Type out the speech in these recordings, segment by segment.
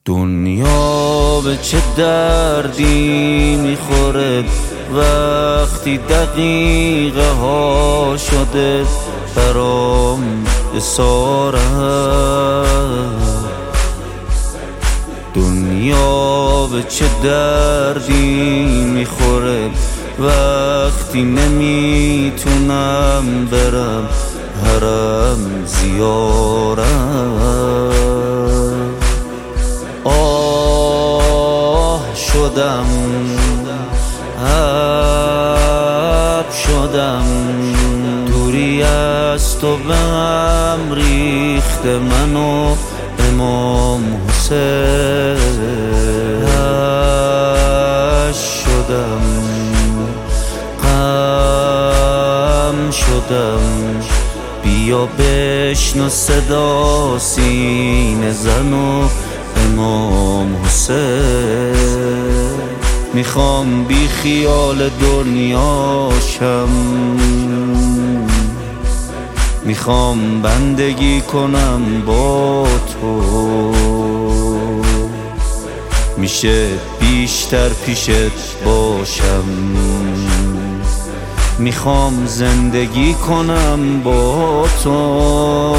دنیا به چه دردی میخوره وقتی دقیقه ها شده برام اسارت. دنیا به چه دردی میخوره وقتی نمیتونم برم حرم زیارت. شدم حب شدم دوری از تو به هم ریخته منو امام حسین. شدم غم شدم بیا بشنو صدا سینه زنو امام حسین. میخوام بی خیال دنیاشم، میخوام بندگی کنم با تو، میشه بیشتر پیشت باشم، میخوام زندگی کنم با تو.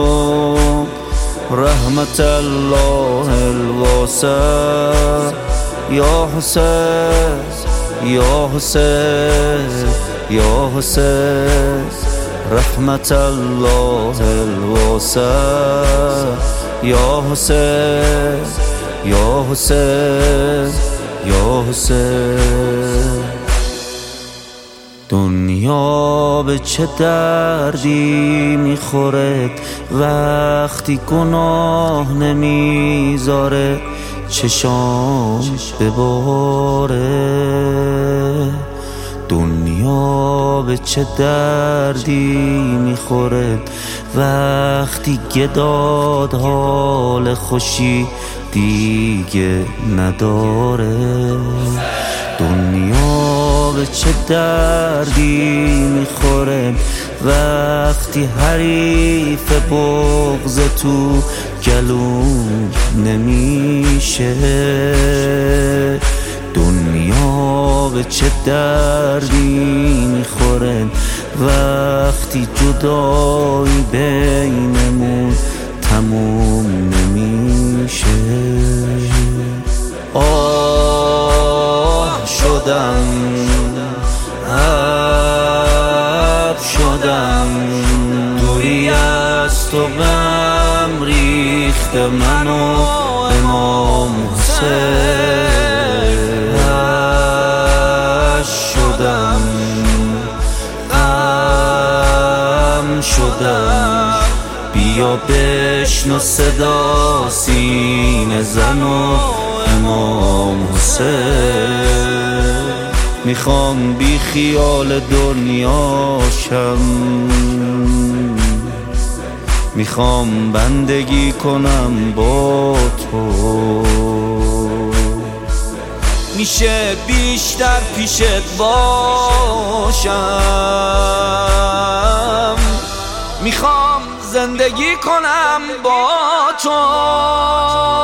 رحمت الله الواسع یا حسین یا حسین یا حسین. رحمت الله الواسع یا حسین یا حسین یا حسین. دنیا به چه دردی میخوره وقتی گناه نمیذاره چشام بباره. دنیا به چه دردی میخوره وقتی گداد حال خوشی دیگه نداره. دنیا به چه دردی میخوره وقتی حریف بغض تو گلوم نمیشه. دنیا به چه دردی میخوره وقتی جدایی بینمون تموم نمیشه. شدم حب شدم دوری از تو به هم ریخته منو امام حسین. شدم غم شدم بیا بشنو صدا سینه زنو امام حسین. میخوام بی خیال دنیاشم، میخوام بندگی کنم با تو، میشه بیشتر پیشت باشم، میخوام زندگی کنم با تو.